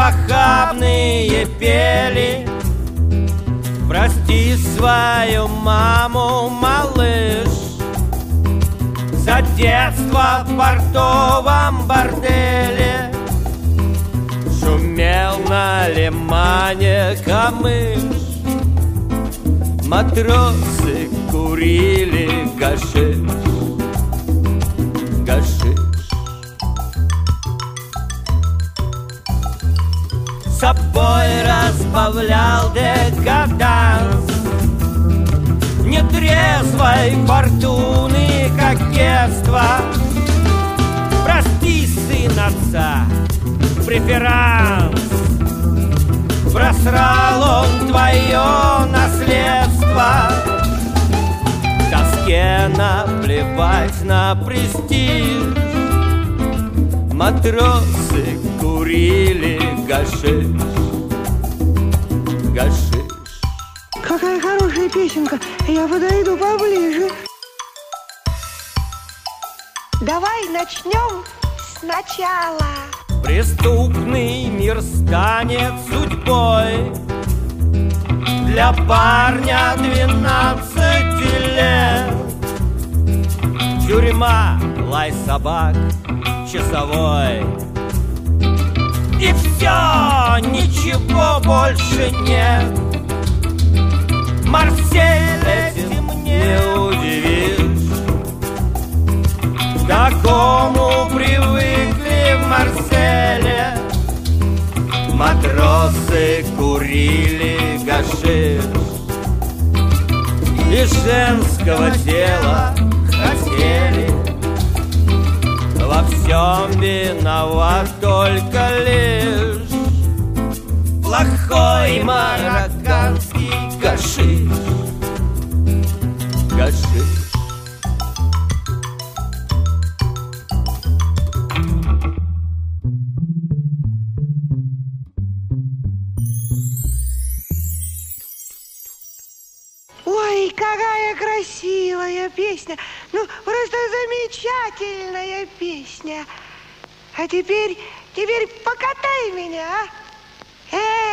похабные пели: прости свою маму, малыш, за детство в портовом борделе. Шумел на лимане камыш, матросы курили гашиш, гашиш. Собой разбавлял декаданс нетрезвой фортуны кокетства. Прости, сын отца, преферанс, просрал он твое наследство. В тоске наплевать на престиж, матросы курили гашиш, гашиш. Какая хорошая песенка, я подойду поближе. Давай начнем сначала. Преступный мир станет судьбой для парня 12 лет. Тюрьма, лай собак, часовой. И все, ничего больше нет. Марсель, этим не удивишь. К такому привыкли в Марселе. Матросы курили гашиш и женского тела хотели. Во всем виноват только лишь плохой марокканский гашиш, гашиш. Ой, какая красивая песня. Ну, просто замечательная песня. А теперь покатай меня, а?